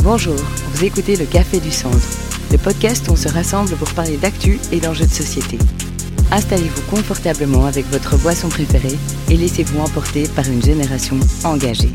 Bonjour, vous écoutez le Café du Centre, le podcast où on se rassemble pour parler d'actu et d'enjeux de société. Installez-vous confortablement avec votre boisson préférée et laissez-vous emporter par une génération engagée.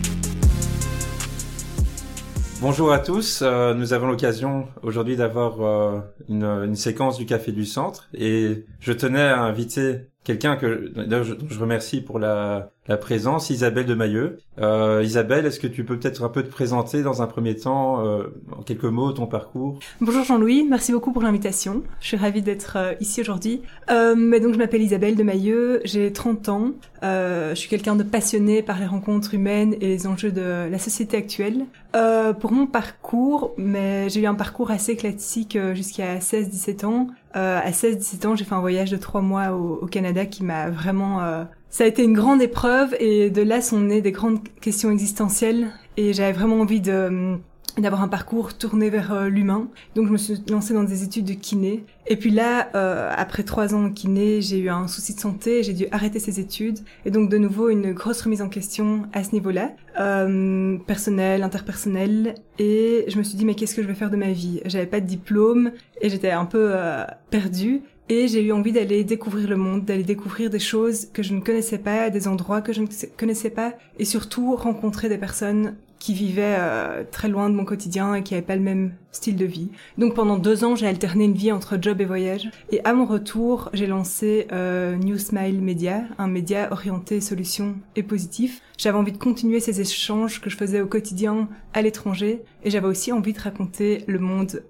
Bonjour à tous, nous avons l'occasion aujourd'hui d'avoir une séquence du Café du Centre et je tenais à inviter quelqu'un que d'ailleurs je remercie pour la présence, Isabelle de Mailleux. Isabelle, est-ce que tu peux peut-être un peu te présenter dans un premier temps, en quelques mots, ton parcours? Bonjour Jean-Louis, merci beaucoup pour l'invitation. Je suis ravie d'être ici aujourd'hui. Donc je m'appelle Isabelle de Mailleux, j'ai 30 ans. Je suis quelqu'un de passionné par les rencontres humaines et les enjeux de la société actuelle. Pour mon parcours, j'ai eu un parcours assez classique jusqu'à 16-17 ans. À 16-17 ans, j'ai fait un voyage de 3 mois au Canada qui m'a vraiment... ça a été une grande épreuve et de là sont nées des grandes questions existentielles et j'avais vraiment envie d'avoir un parcours tourné vers l'humain. Donc je me suis lancée dans des études de kiné. Et puis là, après 3 ans en kiné, j'ai eu un souci de santé, j'ai dû arrêter ces études. Et donc de nouveau, une grosse remise en question à ce niveau-là, personnel, interpersonnel. Et je me suis dit, mais qu'est-ce que je vais faire de ma vie? J'avais pas de diplôme et j'étais un peu perdue. Et j'ai eu envie d'aller découvrir le monde, d'aller découvrir des choses que je ne connaissais pas, des endroits que je ne connaissais pas, et surtout rencontrer des personnes qui vivaient très loin de mon quotidien et qui n'avaient pas le même style de vie. Donc pendant 2 ans, j'ai alterné une vie entre job et voyage. Et à mon retour, j'ai lancé New Smile Media, un média orienté solutions et positif. J'avais envie de continuer ces échanges que je faisais au quotidien à l'étranger. Et j'avais aussi envie de raconter le monde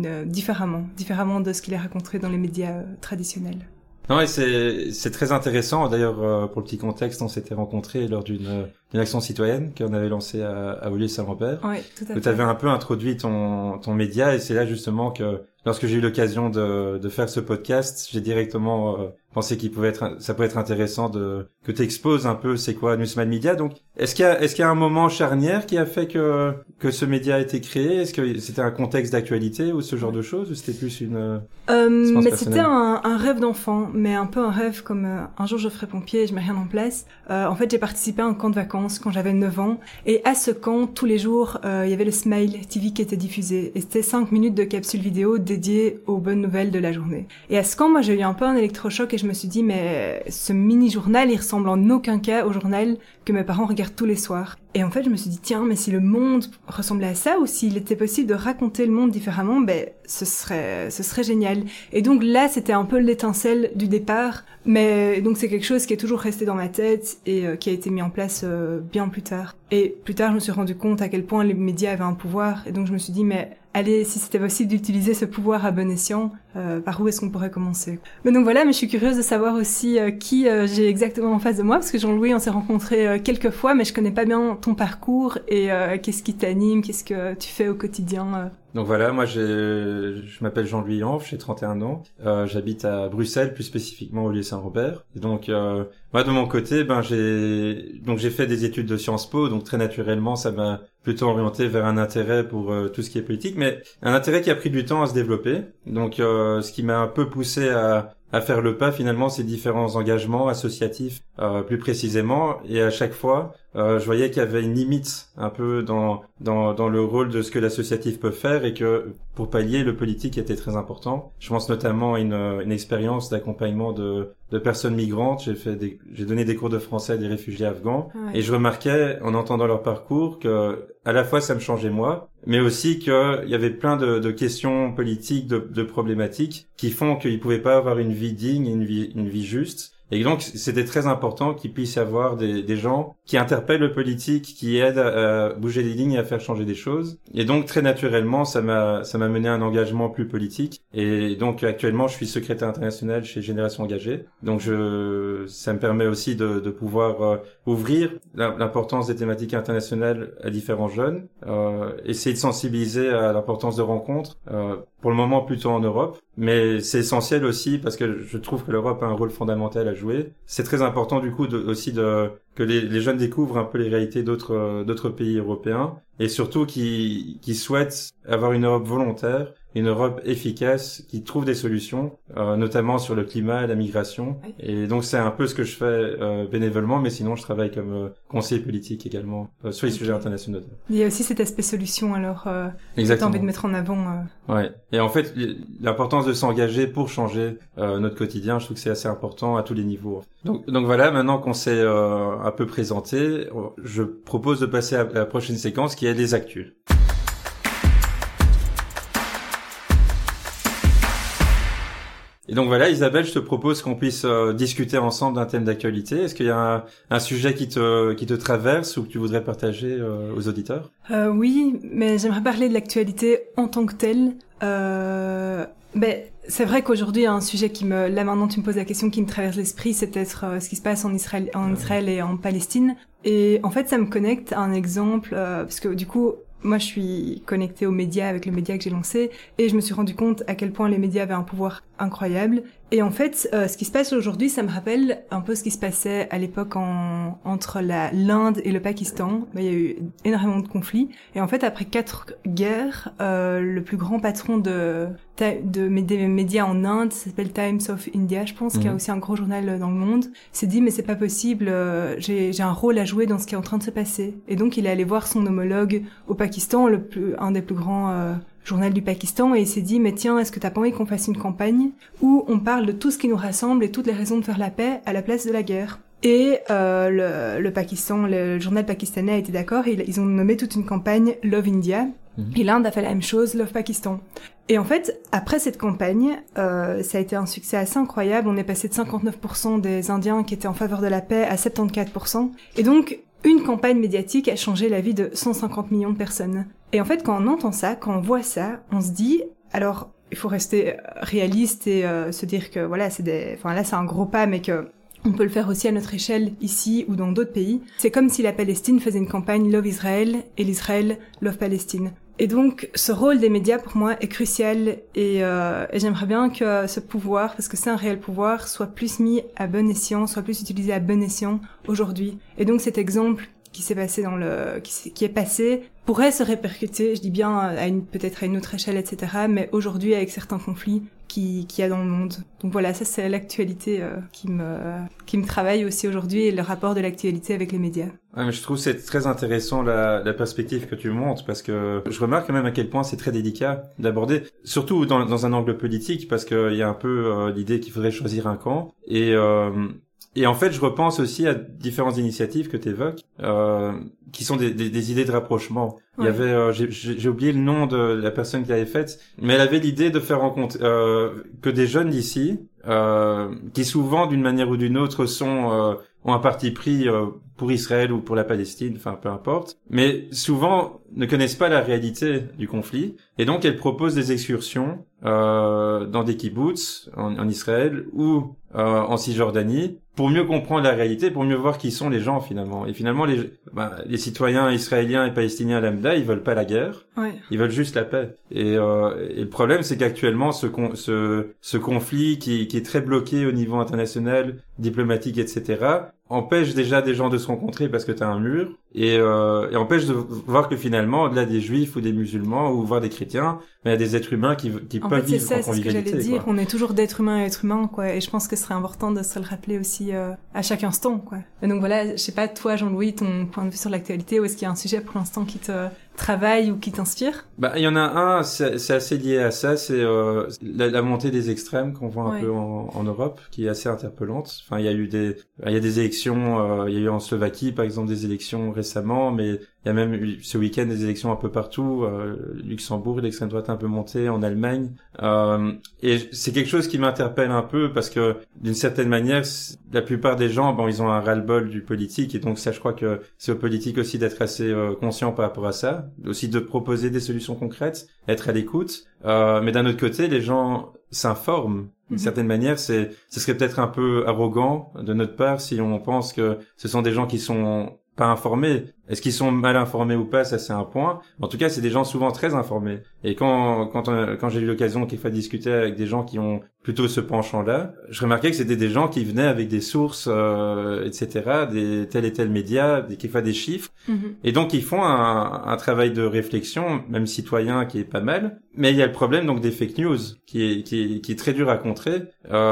différemment de ce qu'il est raconté dans les médias traditionnels. Non, et c'est très intéressant. D'ailleurs, pour le petit contexte, on s'était rencontrés lors d'une action citoyenne qu'on avait lancée à Olivier-Saint-Lambert. Oui, tout à fait. Où tu avais un peu introduit ton média, et c'est là justement que lorsque j'ai eu l'occasion de faire ce podcast, j'ai directement pensé ça pouvait être intéressant que tu exposes un peu c'est quoi New Smile Media. Donc est-ce qu'il y a un moment charnière qui a fait que ce média a été créé? Est-ce que c'était un contexte d'actualité ou ce genre de choses, ou c'était plus une mais c'était un rêve d'enfant, mais un peu un rêve comme un jour je ferai pompier et je mets rien en place. En fait, j'ai participé à un camp de vacances quand j'avais 9 ans, et à ce camp, tous les jours, il y avait le Smile TV qui était diffusé, et c'était 5 minutes de capsule vidéo dédiée aux bonnes nouvelles de la journée. Et à ce camp, moi, j'ai eu un peu un électrochoc et je me suis dit, mais ce mini-journal, il ressemble en aucun cas au journal que mes parents regardent tous les soirs. Et en fait, je me suis dit, tiens, mais si le monde ressemblait à ça, ou s'il était possible de raconter le monde différemment, ce serait génial. Et donc là, c'était un peu l'étincelle du départ, mais donc c'est quelque chose qui est toujours resté dans ma tête et qui a été mis en place bien plus tard. Et plus tard, je me suis rendu compte à quel point les médias avaient un pouvoir, et donc je me suis dit, mais allez, si c'était possible d'utiliser ce pouvoir à bon escient, par où est-ce qu'on pourrait commencer? Mais donc voilà, mais je suis curieuse de savoir aussi qui j'ai exactement en face de moi, parce que Jean-Louis, on s'est rencontrés quelques fois, mais je connais pas bien ton parcours et qu'est-ce qui t'anime, qu'est-ce que tu fais au quotidien. Donc voilà, moi je m'appelle Jean-Louis Hanf, j'ai 31 ans, j'habite à Bruxelles, plus spécifiquement au Olivier-Saint-Lambert. Et donc moi de mon côté, j'ai fait des études de Sciences Po, donc très naturellement ça m'a plutôt orienté vers un intérêt pour tout ce qui est politique, mais un intérêt qui a pris du temps à se développer. Donc ce qui m'a un peu poussé à faire le pas, finalement, ces différents engagements associatifs, plus précisément, et à chaque fois, je voyais qu'il y avait une limite un peu dans le rôle de ce que l'associatif peut faire, et que pour pallier, le politique était très important. Je pense notamment à une expérience d'accompagnement de personnes migrantes. J'ai donné des cours de français à des réfugiés afghans, ouais. Et je remarquais, en entendant leur parcours, que à la fois ça me changeait moi, mais aussi qu'il y avait plein de questions politiques, de problématiques qui font qu'ils pouvaient pas avoir une vie digne, une vie juste. Et donc, c'était très important qu'il puisse y avoir des gens qui interpellent le politique, qui aident à bouger les lignes et à faire changer des choses. Et donc, très naturellement, ça m'a mené à un engagement plus politique. Et donc, actuellement, je suis secrétaire international chez Génération Engagée. Donc, ça me permet aussi de pouvoir ouvrir l'importance des thématiques internationales à différents jeunes, essayer de sensibiliser à l'importance de rencontres, pour le moment plutôt en Europe. Mais c'est essentiel aussi parce que je trouve que l'Europe a un rôle fondamental à jouer. C'est très important du coup que que les jeunes découvrent un peu les réalités d'autres pays européens, et surtout qui souhaitent avoir une Europe volontaire, une Europe efficace, qui trouve des solutions, notamment sur le climat, la migration. Et donc c'est un peu ce que je fais bénévolement, mais sinon je travaille comme conseiller politique également sur les sujets internationaux. Il y a aussi cet aspect solution, alors que tu as envie de mettre en avant. Ouais. Et en fait, l'importance de s'engager pour changer notre quotidien, je trouve que c'est assez important à tous les niveaux. Donc voilà, maintenant qu'on s'est un peu présenté, je propose de passer à la prochaine séquence qui est les actus. Et donc voilà, Isabelle, je te propose qu'on puisse discuter ensemble d'un thème d'actualité. Est-ce qu'il y a un sujet qui te traverse ou que tu voudrais partager aux auditeurs? Oui, mais j'aimerais parler de l'actualité en tant que telle. C'est vrai qu'aujourd'hui, un sujet là maintenant tu me poses la question qui me traverse l'esprit, c'est peut-être ce qui se passe en Israël et en Palestine. Et en fait, ça me connecte à un exemple, parce que du coup, moi, je suis connectée aux médias avec le média que j'ai lancé et je me suis rendu compte à quel point les médias avaient un pouvoir incroyable. Et en fait, ce qui se passe aujourd'hui, ça me rappelle un peu ce qui se passait à l'époque entre l'Inde et le Pakistan. Il y a eu énormément de conflits. Et en fait, après 4 guerres, le plus grand patron des médias en Inde, ça s'appelle Times of India, je pense, qui a aussi un gros journal dans le monde, s'est dit mais c'est pas possible, j'ai un rôle à jouer dans ce qui est en train de se passer. Et donc il est allé voir son homologue au Pakistan, un des plus grands journal du Pakistan, et il s'est dit mais tiens, est-ce que t'as pas envie qu'on fasse une campagne où on parle de tout ce qui nous rassemble et toutes les raisons de faire la paix à la place de la guerre? Et le Pakistan, le journal pakistanais a été d'accord, et ils ont nommé toute une campagne Love India, et l'Inde a fait la même chose, Love Pakistan. Et en fait, après cette campagne, ça a été un succès assez incroyable. On est passé de 59% des Indiens qui étaient en faveur de la paix à 74%. Et donc, une campagne médiatique a changé la vie de 150 millions de personnes. Et en fait, quand on entend ça, quand on voit ça, on se dit, alors, il faut rester réaliste et se dire que voilà, là c'est un gros pas, mais que on peut le faire aussi à notre échelle ici ou dans d'autres pays. C'est comme si la Palestine faisait une campagne Love Israël et l'Israël Love Palestine. Et donc, ce rôle des médias, pour moi, est crucial, et j'aimerais bien que ce pouvoir, parce que c'est un réel pouvoir, soit plus mis à bon escient, soit plus utilisé à bon escient aujourd'hui. Et donc, cet exemple qui s'est passé qui est passé, pourrait se répercuter, je dis bien, peut-être à une autre échelle, etc., mais aujourd'hui, avec certains conflits qu'il y a dans le monde. Donc voilà, ça c'est l'actualité qui me travaille aussi aujourd'hui, et le rapport de l'actualité avec les médias. Ouais, mais je trouve que c'est très intéressant la perspective que tu montres, parce que je remarque quand même à quel point c'est très délicat d'aborder, surtout dans un angle politique, parce que il y a un peu l'idée qu'il faudrait choisir un camp, et en fait, je repense aussi à différentes initiatives que tu évoques, qui sont des idées de rapprochement. Ouais. Il y avait, j'ai oublié le nom de la personne qui l'avait faite, mais elle avait l'idée de faire rencontrer que des jeunes d'ici, qui souvent d'une manière ou d'une autre ont un parti pris pour Israël ou pour la Palestine, enfin peu importe, mais souvent ne connaissent pas la réalité du conflit, et donc elle propose des excursions dans des kibboutz en Israël ou en Cisjordanie pour mieux comprendre la réalité, pour mieux voir qui sont les gens finalement. Et finalement les citoyens israéliens et palestiniens lambda, ils veulent pas la guerre, ouais. Ils veulent juste la paix. Et le problème, c'est qu'actuellement ce conflit qui est très bloqué au niveau international, diplomatique, etc., empêche déjà des gens de se rencontrer parce que t'as un mur, et empêche de voir que finalement, au-delà des juifs ou des musulmans ou voire des chrétiens, il y a des êtres humains qui peuvent vivre en convivialité. C'est ce que j'allais dire. On est toujours d'être humain à être humain, quoi. Et je pense que ce serait important de se le rappeler aussi à chaque instant, quoi. Et donc voilà, je sais pas, toi, Jean-Louis, ton point de vue sur l'actualité, ou est-ce qu'il y a un sujet pour l'instant qui te travaille ou qui t'inspire? Il y en a un, c'est assez lié à ça, c'est la montée des extrêmes qu'on voit un peu en Europe, qui est assez interpellante. Enfin, il y a des élections, il y a eu en Slovaquie, par exemple, des élections récemment, mais il y a même eu ce week-end des élections un peu partout, Luxembourg, l'extrême droite un peu montée, en Allemagne, et c'est quelque chose qui m'interpelle un peu parce que d'une certaine manière, la plupart des gens, ils ont un ras-le-bol du politique, et donc ça, je crois que c'est aux politiques aussi d'être assez conscients par rapport à ça, aussi de proposer des solutions concrètes, être à l'écoute, mais d'un autre côté, les gens s'informent. D'une certaine manière, ce serait peut-être un peu arrogant de notre part si on pense que ce sont des gens qui sont pas informés. Est-ce qu'ils sont mal informés ou pas, ça c'est un point. En tout cas, c'est des gens souvent très informés. Et quand j'ai eu l'occasion quelquefois de discuter avec des gens qui ont plutôt ce penchant-là, je remarquais que c'était des gens qui venaient avec des sources, etc., des tel et tel médias, quelquefois des chiffres. Et donc ils font un travail de réflexion, même citoyen, qui est pas mal. Mais il y a le problème donc des fake news, qui est très dur à contrer,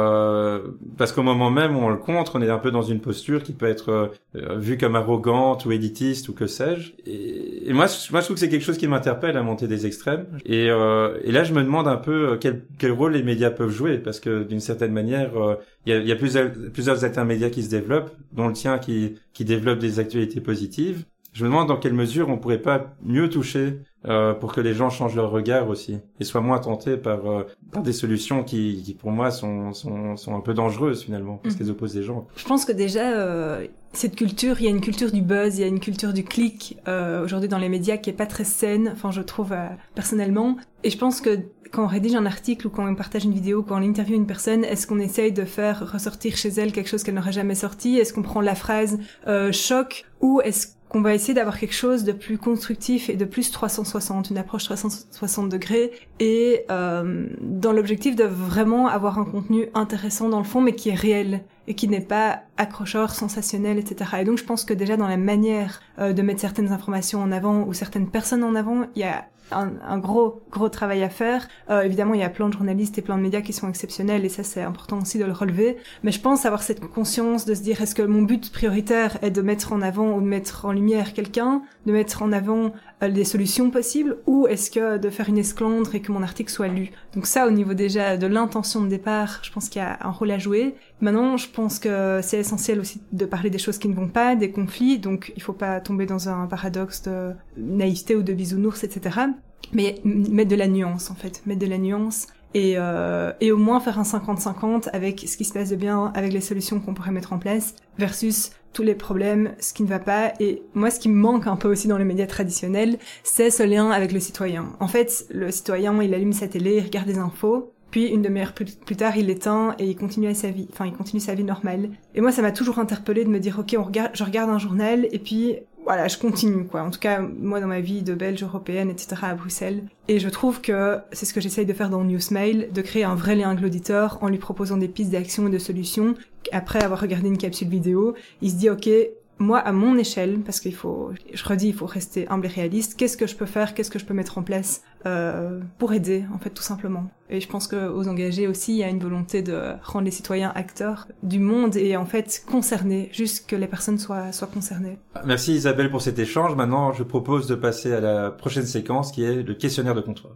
parce qu'au moment même où on le contre, on est un peu dans une posture qui peut être vue comme arrogante ou élitiste ou que sais-je. Et moi je trouve que c'est quelque chose qui m'interpelle, à monter des extrêmes. Et là je me demande un peu quel rôle les médias peuvent jouer, parce que d'une certaine manière il y a plusieurs intermédiaires qui se développent, dont le tien qui développe des actualités positives. Je me demande dans quelle mesure on pourrait pas mieux toucher pour que les gens changent leur regard aussi et soient moins tentés par des solutions qui pour moi sont un peu dangereuses finalement, parce qu'elles opposent les gens. Je pense que déjà cette culture, il y a une culture du buzz, il y a une culture du clic aujourd'hui dans les médias qui est pas très saine, enfin je trouve personnellement. Et je pense que quand on rédige un article ou quand on partage une vidéo, quand on interviewe une personne, est-ce qu'on essaye de faire ressortir chez elle quelque chose qu'elle n'aurait jamais sorti? Est-ce qu'on prend la phrase choc, ou est-ce qu'on va essayer d'avoir quelque chose de plus constructif et de plus 360, une approche 360 degrés, et dans l'objectif de vraiment avoir un contenu intéressant dans le fond, mais qui est réel et qui n'est pas accrocheur, sensationnel, etc. Et donc je pense que déjà dans la manière de mettre certaines informations en avant ou certaines personnes en avant, il y a un gros travail à faire. Évidemment, il y a plein de journalistes et plein de médias qui sont exceptionnels, et ça c'est important aussi de le relever. Mais je pense avoir cette conscience de se dire, est-ce que mon but prioritaire est de mettre en avant ou de mettre en lumière quelqu'un, de mettre en avant les solutions possibles, ou est-ce que de faire une esclandre et que mon article soit lu? Donc ça, au niveau déjà de l'intention de départ, je pense qu'il y a un rôle à jouer. Maintenant, je pense que c'est essentiel aussi de parler des choses qui ne vont pas, des conflits, donc il faut pas tomber dans un paradoxe de naïveté ou de bisounours, etc. Mais mettre de la nuance, en fait, mettre de la nuance. Et au moins faire un 50-50 avec ce qui se passe de bien, avec les solutions qu'on pourrait mettre en place, versus tous les problèmes, ce qui ne va pas. Et moi, ce qui me manque un peu aussi dans les médias traditionnels, c'est ce lien avec le citoyen. En fait, le citoyen, il allume sa télé, il regarde les infos, puis une demi-heure plus tard, il l'éteint et il continue sa vie. Enfin, il continue sa vie normale. Et moi, ça m'a toujours interpellée de me dire, ok, je regarde un journal et puis voilà, je continue, quoi. En tout cas, moi, dans ma vie de Belge, européenne, etc., à Bruxelles. Et je trouve que c'est ce que j'essaye de faire dans Newsmail, de créer un vrai lien avec l'auditeur en lui proposant des pistes d'action et de solutions. Après avoir regardé une capsule vidéo, il se dit, ok, moi, à mon échelle, parce qu'il faut rester humble et réaliste, qu'est-ce que je peux faire, qu'est-ce que je peux mettre en place pour aider, en fait, tout simplement. Et je pense que aux engagés aussi, il y a une volonté de rendre les citoyens acteurs du monde et en fait concernés, juste que les personnes soient concernées. Merci Isabelle pour cet échange. Maintenant, je propose de passer à la prochaine séquence qui est le questionnaire de comptoir.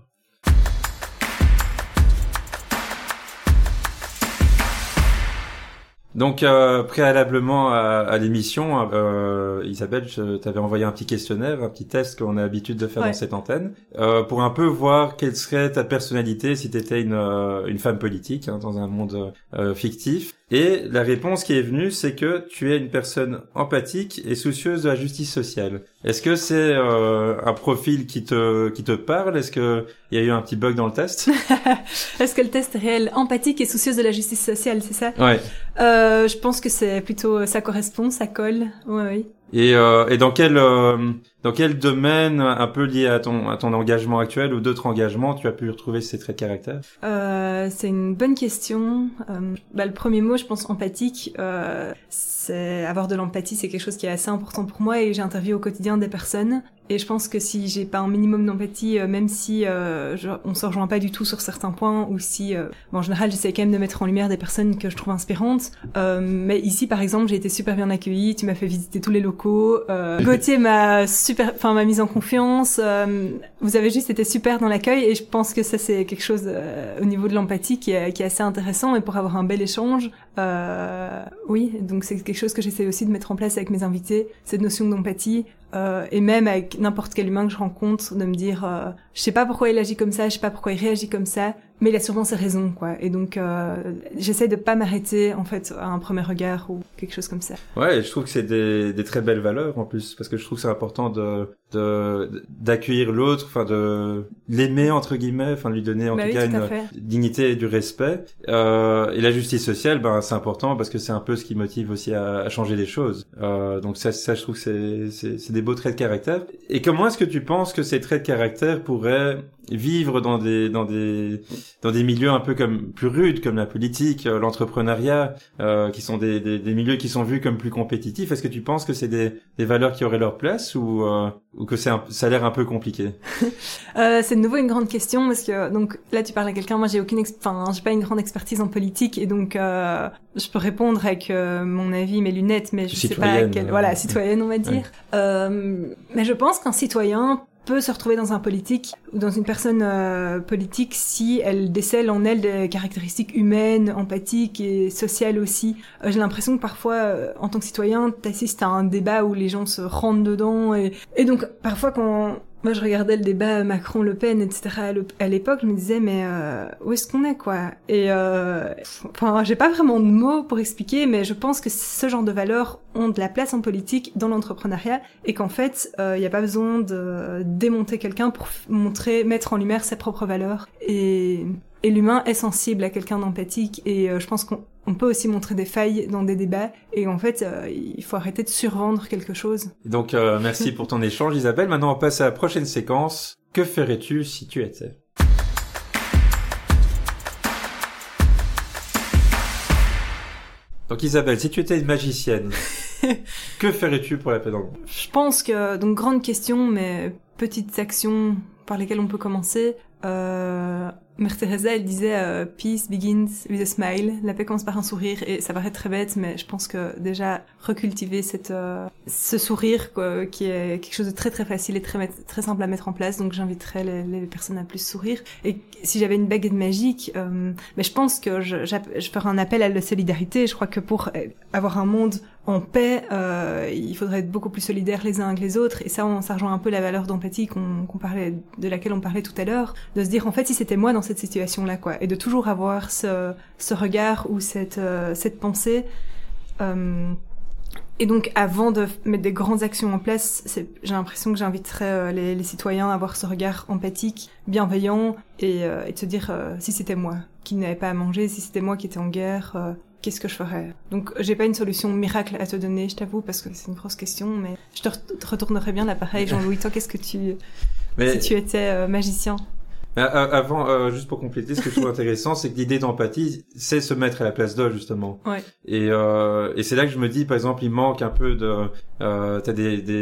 Donc préalablement à l'émission, Isabelle, je t'avais envoyé un petit questionnaire, un petit test qu'on a l'habitude de faire dans cette antenne, pour un peu voir quelle serait ta personnalité si tu étais une femme politique dans un monde fictif. Et la réponse qui est venue, c'est que tu es une personne empathique et soucieuse de la justice sociale. Est-ce que c'est un profil qui te parle? Est-ce que il y a eu un petit bug dans le test? Est-ce que le test est réel? Empathique et soucieuse de la justice sociale, c'est ça? Ouais. Je pense que c'est plutôt, ça correspond, ça colle. Oui. Et dans quel domaine un peu lié à ton engagement actuel ou d'autres engagements tu as pu retrouver ces traits de caractère? C'est une bonne question. Le premier mot, je pense empathique. C'est avoir de l'empathie, c'est quelque chose qui est assez important pour moi et j'interviewe au quotidien des personnes. Et je pense que si j'ai pas un minimum d'empathie, même si on se rejoint pas du tout sur certains points, ou si, en général, j'essaie quand même de mettre en lumière des personnes que je trouve inspirantes. Mais ici, par exemple, j'ai été super bien accueillie. Tu m'as fait visiter tous les locaux. Gauthier m'a mise en confiance. Vous avez juste été super dans l'accueil, et je pense que ça c'est quelque chose au niveau de l'empathie qui est assez intéressant, et pour avoir un bel échange. Oui, donc c'est quelque chose que j'essaie aussi de mettre en place avec mes invités, cette notion d'empathie. Et même avec n'importe quel humain que je rencontre, de me dire je sais pas pourquoi il agit comme ça, je sais pas pourquoi il réagit comme ça, mais il a sûrement ses raisons, quoi. Et donc j'essaie de pas m'arrêter en fait à un premier regard ou quelque chose comme ça. Ouais, je trouve que c'est des très belles valeurs en plus, parce que je trouve que c'est important d'accueillir l'autre, enfin de l'aimer entre guillemets, enfin de lui donner en tout cas une dignité et du respect. Et la justice sociale, c'est important parce que c'est un peu ce qui motive aussi à changer les choses. Donc ça je trouve que c'est des des beaux traits de caractère. Et comment est-ce que tu penses que ces traits de caractère pourraient vivre dans des milieux un peu comme plus rudes, comme la politique, l'entrepreneuriat, qui sont des milieux qui sont vus comme plus compétitifs? Est-ce que tu penses que c'est des valeurs qui auraient leur place ou que ça a l'air un peu compliqué? C'est de nouveau une grande question parce que donc là tu parles à quelqu'un, moi j'ai pas une grande expertise en politique et donc je peux répondre avec mon avis, mes lunettes, mais je sais pas voilà, citoyenne on va dire. Mais je pense qu'un citoyen peut se retrouver dans un politique ou dans une personne politique si elle décèle en elle des caractéristiques humaines, empathiques et sociales aussi. J'ai l'impression que parfois, en tant que citoyen, t'assistes à un débat où les gens se rentrent dedans et donc parfois quand moi je regardais le débat Macron-Le Pen, etc. à l'époque, je me disais mais où est-ce qu'on est quoi? Et j'ai pas vraiment de mots pour expliquer, mais je pense que ce genre de valeurs ont de la place en politique, dans l'entrepreneuriat, et qu'en fait, y a pas besoin de démonter quelqu'un pour mettre en lumière ses propres valeurs. Et l'humain est sensible à quelqu'un d'empathique, et je pense qu'on peut aussi montrer des failles dans des débats, et en fait, il faut arrêter de survendre quelque chose. Donc, merci pour ton échange, Isabelle. Maintenant, on passe à la prochaine séquence. Que ferais-tu si tu étais? Donc, Isabelle, si tu étais une magicienne, que ferais-tu pour la paix dans le monde? Je pense que, donc, grande question, mais petites actions par lesquelles on peut commencer. Mère Teresa, elle disait peace begins with a smile. La paix commence par un sourire, et ça paraît très bête, mais je pense que déjà recultiver ce sourire quoi, qui est quelque chose de très très facile et très simple à mettre en place. Donc j'inviterais les personnes à plus sourire. Et si j'avais une baguette magique, mais je pense que je ferais un appel à la solidarité. Je crois que pour avoir un monde en paix, il faudrait être beaucoup plus solidaires les uns que les autres, et ça rejoint un peu la valeur d'empathie de laquelle on parlait tout à l'heure, de se dire en fait si c'était moi dans cette situation-là quoi, et de toujours avoir ce regard ou cette pensée. Et donc avant de mettre des grandes actions en place, j'ai l'impression que j'inviterais les citoyens à avoir ce regard empathique, bienveillant, et de se dire si c'était moi qui n'avais pas à manger, si c'était moi qui étais en guerre, qu'est-ce que je ferais? Donc j'ai pas une solution miracle à te donner, je t'avoue, parce que c'est une grosse question, mais je te retournerais bien l'appareil. Jean-Louis, toi, qu'est-ce que si tu étais magicien? Avant, juste pour compléter, ce que je trouve intéressant, c'est que l'idée d'empathie, c'est se mettre à la place d'eux, justement. Ouais. Et c'est là que je me dis, par exemple, il manque un peu t'as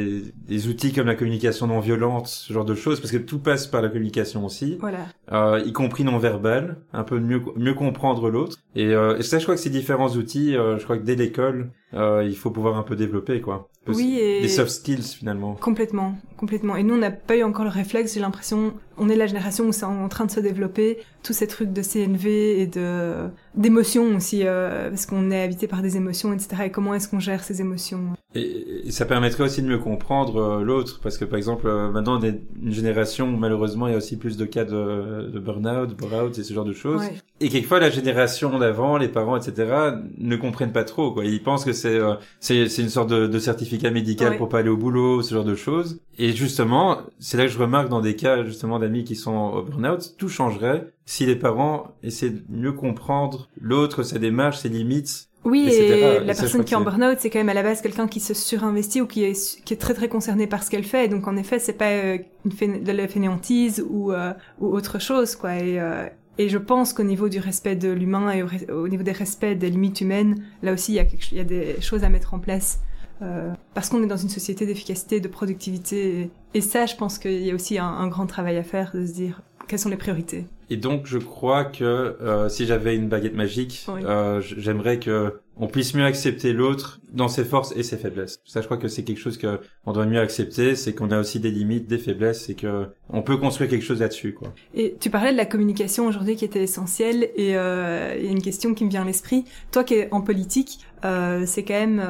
des outils comme la communication non violente, ce genre de choses, parce que tout passe par la communication aussi. Voilà. Y compris non verbal, un peu mieux comprendre l'autre. Et ça, je crois que ces différents outils, je crois que dès l'école, il faut pouvoir un peu développer, quoi. Oui, et des soft skills, finalement. Complètement. Et nous, on n'a pas eu encore le réflexe, j'ai l'impression, on est la génération où c'est en train de se développer, tous ces trucs de CNV et d'émotions aussi, parce qu'on est habité par des émotions, etc. Et comment est-ce qu'on gère ces émotions? Et ça permettrait aussi de mieux comprendre l'autre, parce que par exemple, maintenant on est une génération où malheureusement il y a aussi plus de cas de burn-out, bore-out et ce genre de choses. Ouais. Et quelquefois la génération d'avant, les parents, etc., ne comprennent pas trop, quoi. Ils pensent que c'est une sorte de certificat médical pour pas aller au boulot, ce genre de choses. Et justement, c'est là que je remarque dans des cas justement d'amis qui sont au burn-out, tout changerait si les parents essaient de mieux comprendre l'autre, sa démarche, ses limites. Oui, etc. et la personne qui est en burn-out, c'est quand même à la base quelqu'un qui se surinvestit ou qui est très très concerné par ce qu'elle fait. Et donc en effet, c'est pas de la fainéantise ou autre chose, quoi. Et je pense qu'au niveau du respect de l'humain et au niveau des respects des limites humaines, là aussi il y a des choses à mettre en place. Parce qu'on est dans une société d'efficacité, de productivité, et ça, je pense qu'il y a aussi un grand travail à faire, de se dire quelles sont les priorités. Et donc, je crois que si j'avais une baguette magique, j'aimerais que on puisse mieux accepter l'autre dans ses forces et ses faiblesses. Ça, je crois que c'est quelque chose que on doit mieux accepter, c'est qu'on a aussi des limites, des faiblesses, et que on peut construire quelque chose là-dessus, quoi. Et tu parlais de la communication aujourd'hui qui était essentielle, et il y a une question qui me vient à l'esprit. Toi qui es en politique, c'est quand même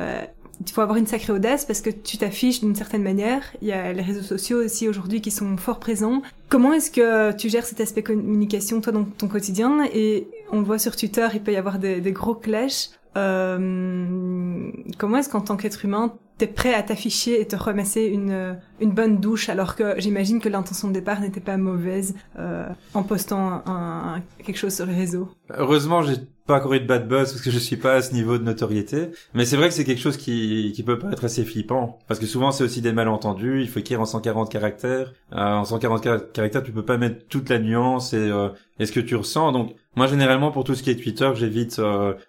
il faut avoir une sacrée audace parce que tu t'affiches d'une certaine manière. Il y a les réseaux sociaux aussi aujourd'hui qui sont fort présents. Comment est-ce que tu gères cet aspect communication, toi, dans ton quotidien? Et on le voit sur Twitter, il peut y avoir des gros clashs. Comment est-ce qu'en tant qu'être humain, t'es prêt à t'afficher et te ramasser une bonne douche, alors que j'imagine que l'intention de départ n'était pas mauvaise en postant quelque chose sur les réseaux? Heureusement, j'ai pas encore eu de bad buzz parce que je suis pas à ce niveau de notoriété. Mais c'est vrai que c'est quelque chose qui peut paraître assez flippant. Parce que souvent, c'est aussi des malentendus. Il faut écrire en 140 caractères. En 140 caractères, tu peux pas mettre toute la nuance et ce que tu ressens. Donc, moi, généralement, pour tout ce qui est Twitter, j'évite,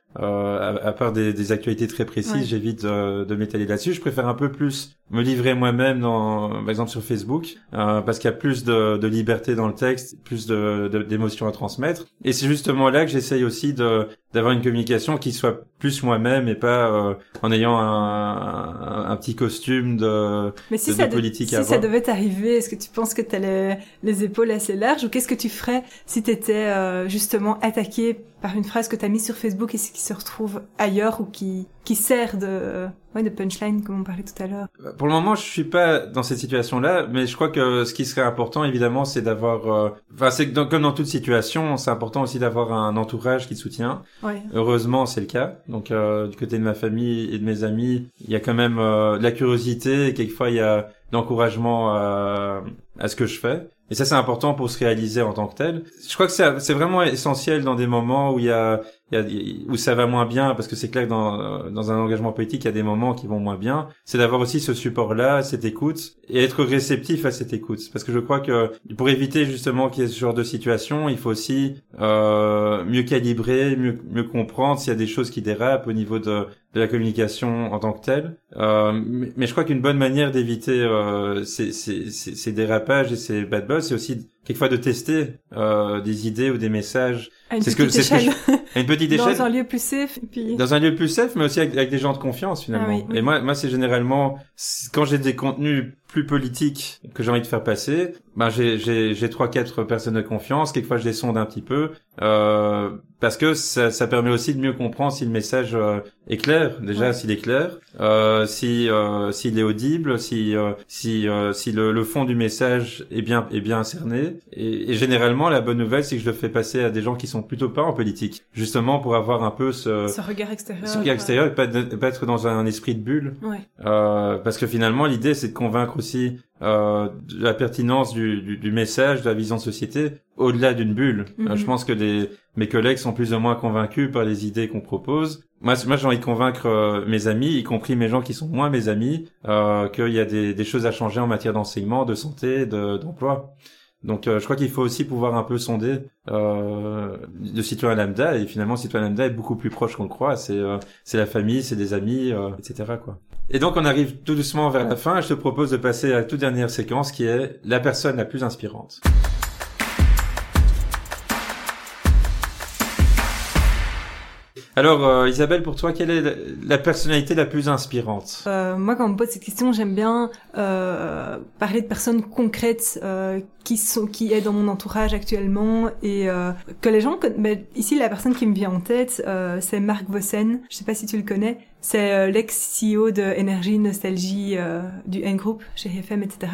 à part des actualités très précises, j'évite de m'étaler là-dessus. Je préfère un peu plus me livrer moi-même par exemple sur Facebook, parce qu'il y a plus de liberté dans le texte, plus d'émotions à transmettre. Et c'est justement là que j'essaye aussi d'avoir une communication qui soit plus moi-même et pas en ayant un petit costume de politique à avoir. Si ça devait t'arriver, est-ce que tu penses que t'as les épaules assez larges, ou qu'est-ce que tu ferais si t'étais justement attaqué par une phrase que t'as mise sur Facebook et qui se retrouve ailleurs, ou qui sert de punchline, comme on parlait tout à l'heure? Pour le moment, je suis pas dans cette situation-là, mais je crois que ce qui serait important, évidemment, c'est d'avoir... comme dans toute situation, c'est important aussi d'avoir un entourage qui te soutient. Ouais. Heureusement, c'est le cas. Donc, du côté de ma famille et de mes amis, il y a quand même de la curiosité, et quelquefois, il y a d'encouragement à ce que je fais. Et ça, c'est important pour se réaliser en tant que tel. Je crois que c'est vraiment essentiel dans des moments où où ça va moins bien, parce que c'est clair que dans un engagement politique, il y a des moments qui vont moins bien. C'est d'avoir aussi ce support-là, cette écoute, et être réceptif à cette écoute. Parce que je crois que pour éviter justement qu'il y ait ce genre de situation, il faut aussi mieux calibrer, mieux comprendre s'il y a des choses qui dérapent au niveau de la communication en tant que telle. Mais je crois qu'une bonne manière d'éviter ces dérapages et ces bad buzz, c'est aussi quelquefois de tester des idées ou des messages. À une petite échelle. À une petite échelle. Dans un lieu plus safe. Et puis... Dans un lieu plus safe, mais aussi avec des gens de confiance, finalement. Ah oui. Et moi, c'est généralement, quand j'ai des contenus plus politiques que j'ai envie de faire passer, j'ai 3-4 personnes de confiance. Quelquefois, je les sonde un petit peu, parce que ça permet aussi de mieux comprendre si le message est clair. Déjà, s'il est clair, s'il est audible, si le fond du message est bien cerné. Et généralement, la bonne nouvelle, c'est que je le fais passer à des gens qui sont plutôt pas en politique, justement pour avoir un peu ce regard extérieur. Ce regard extérieur, et pas être dans un esprit de bulle. Ouais. Parce que finalement, l'idée, c'est de convaincre aussi de la pertinence du message, de la vision de société, au-delà d'une bulle. Mm-hmm. Je pense que mes collègues sont plus ou moins convaincus par les idées qu'on propose. Moi, j'ai envie de convaincre mes amis, y compris mes gens qui sont moins mes amis, qu'il y a des choses à changer en matière d'enseignement, de santé, d'emploi. Donc, je crois qu'il faut aussi pouvoir un peu sonder le citoyen lambda, et finalement, le citoyen lambda est beaucoup plus proche qu'on le croit. C'est la famille, c'est des amis, etc., quoi. Et donc, on arrive tout doucement vers la fin. Je te propose de passer à la toute dernière séquence, qui est la personne la plus inspirante. Alors, Isabelle, pour toi, quelle est la personnalité la plus inspirante? Moi, quand on me pose cette question, j'aime bien parler de personnes concrètes qui est dans mon entourage actuellement, et que les gens... ici, la personne qui me vient en tête, c'est Marc Vossen. Je sais pas si tu le connais. C'est l'ex-CEO de Énergie, Nostalgie, du N-Group, chez FM, etc.,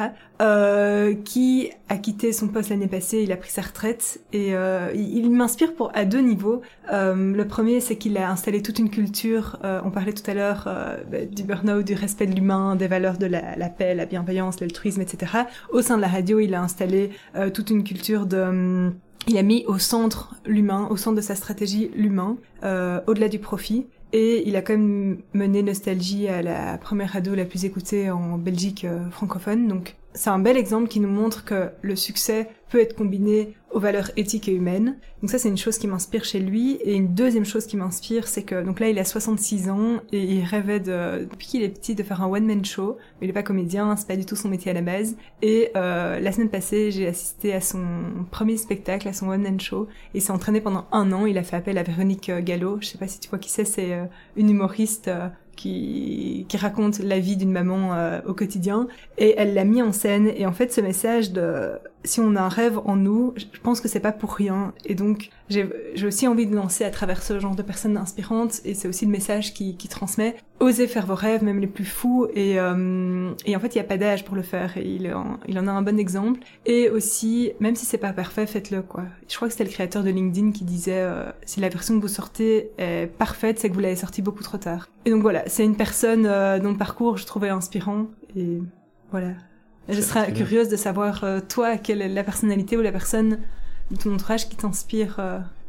qui a quitté son poste l'année passée. Il a pris sa retraite, et il m'inspire à 2 niveaux. Le premier, c'est qu'il a installé toute une culture, on parlait tout à l'heure du burn-out, du respect de l'humain, des valeurs de la paix, la bienveillance, l'altruisme, etc. Au sein de la radio, il a installé toute une culture il a mis au centre l'humain, au centre de sa stratégie l'humain, au-delà du profit. Et il a quand même mené Nostalgie à la première radio la plus écoutée en Belgique francophone. Donc c'est un bel exemple qui nous montre que le succès peut être combiné aux valeurs éthiques et humaines. Donc ça, c'est une chose qui m'inspire chez lui. Et une deuxième chose qui m'inspire, c'est que donc là, il a 66 ans et il rêvait depuis qu'il est petit, de faire un one-man show. Mais il est pas comédien, c'est pas du tout son métier à la base. Et la semaine passée, j'ai assisté à son premier spectacle, à son one-man show. Et il s'est entraîné pendant 1 an. Il a fait appel à Véronique Gallo. Je sais pas si tu vois qui c'est une humoriste qui raconte la vie d'une maman au quotidien, et elle l'a mis en scène. Et en fait, ce message de si on a un rêve en nous, je pense que c'est pas pour rien. Et donc j'ai aussi envie de lancer à travers ce genre de personnes inspirantes, et c'est aussi le message qui transmet: osez faire vos rêves, même les plus fous, et en fait il y a pas d'âge pour le faire, et il en a un bon exemple. Et aussi, même si c'est pas parfait, faites-le, quoi. Je crois que c'était le créateur de LinkedIn qui disait si la version que vous sortez est parfaite, c'est que vous l'avez sortie beaucoup trop tard. Et donc voilà, c'est une personne dont le parcours je trouvais inspirant, et voilà. Je serais curieuse de savoir, toi, quelle est la personnalité ou la personne de ton entourage qui t'inspire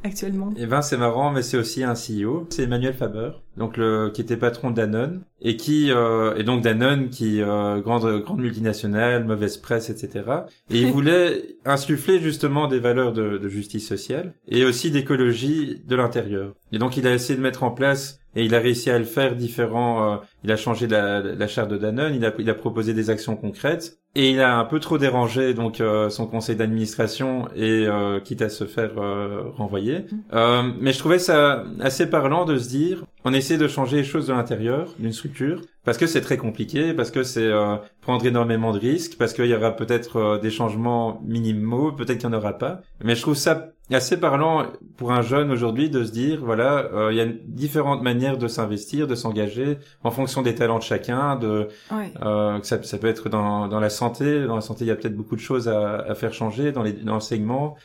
actuellement? Eh ben, c'est marrant, mais c'est aussi un CEO. C'est Emmanuel Faber, donc qui était patron de Danone et donc Danone qui grande multinationale, mauvaise presse, etc. Et il voulait insuffler justement des valeurs de justice sociale et aussi d'écologie de l'intérieur. Et donc il a essayé de mettre en place, et il a réussi à le faire il a changé la charte de Danone, il a proposé des actions concrètes, et il a un peu trop dérangé donc son conseil d'administration, et quitte à se faire renvoyer. Mais je trouvais ça assez parlant de se dire, on essaie de changer les choses de l'intérieur d'une structure, parce que c'est très compliqué, parce que c'est prendre énormément de risques, parce qu'il y aura peut-être des changements minimaux, peut-être qu'il n'y en aura pas. Mais je trouve ça assez parlant pour un jeune aujourd'hui de se dire, voilà, il y a différentes manières de s'investir, de s'engager en fonction des talents de chacun, que ça peut être dans la santé. Dans la santé, il y a peut-être beaucoup de choses à faire changer dans l'enseignement,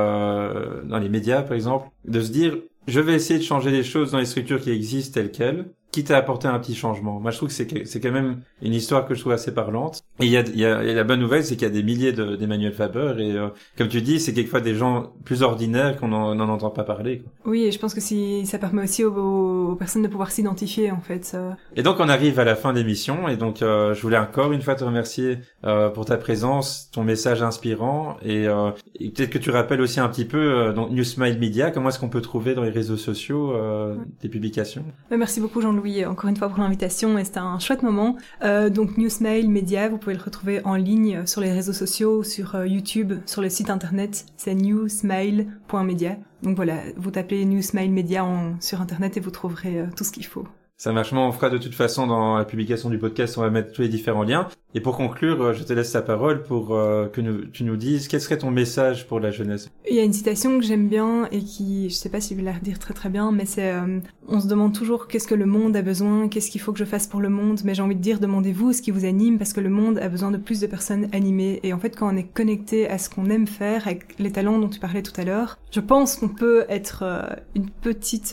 dans les médias par exemple, de se dire, je vais essayer de changer les choses dans les structures qui existent telles quelles, quitte à apporter un petit changement. Moi, je trouve que c'est quand même une histoire que je trouve assez parlante. Et il y a la bonne nouvelle, c'est qu'il y a des milliers d'Emmanuel Faber, et comme tu dis, c'est quelquefois des gens plus ordinaires qu'on n'en entend pas parler, quoi. Oui, et je pense que ça permet aussi aux personnes de pouvoir s'identifier, en fait. Et donc, on arrive à la fin de l'émission, et donc je voulais encore une fois te remercier pour ta présence, ton message inspirant, et peut-être que tu rappelles aussi un petit peu donc New Smile Media, comment est-ce qu'on peut trouver dans les réseaux sociaux tes publications. Merci beaucoup, Jean-Louis, encore une fois pour l'invitation, et c'était un chouette moment. Donc New Smile Media, vous pouvez le retrouver en ligne sur les réseaux sociaux, sur YouTube, sur le site internet, c'est newsmile.media. Donc voilà, vous tapez New Smile Media sur internet et vous trouverez tout ce qu'il faut. Ça marche, on fera de toute façon dans la publication du podcast, on va mettre tous les différents liens. Et pour conclure, je te laisse la parole pour que tu nous dises quel serait ton message pour la jeunesse. Il y a une citation que j'aime bien et qui, je sais pas si je vais la redire très très bien, mais c'est on se demande toujours qu'est-ce que le monde a besoin, qu'est-ce qu'il faut que je fasse pour le monde, mais j'ai envie de dire demandez-vous ce qui vous anime, parce que le monde a besoin de plus de personnes animées. Et en fait, quand on est connecté à ce qu'on aime faire, avec les talents dont tu parlais tout à l'heure, je pense qu'on peut être une petite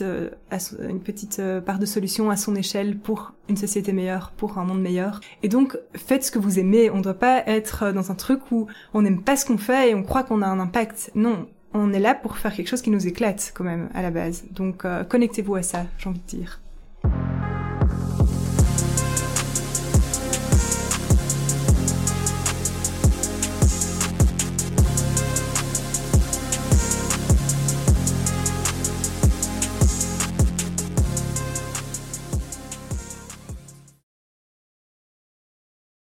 part de solution à son échelle pour une société meilleure, pour un monde meilleur. Et donc, faites ce que vous aimez. On doit pas être dans un truc où on n'aime pas ce qu'on fait et on croit qu'on a un impact. Non, on est là pour faire quelque chose qui nous éclate quand même à la base. Donc, connectez-vous à ça, j'ai envie de dire.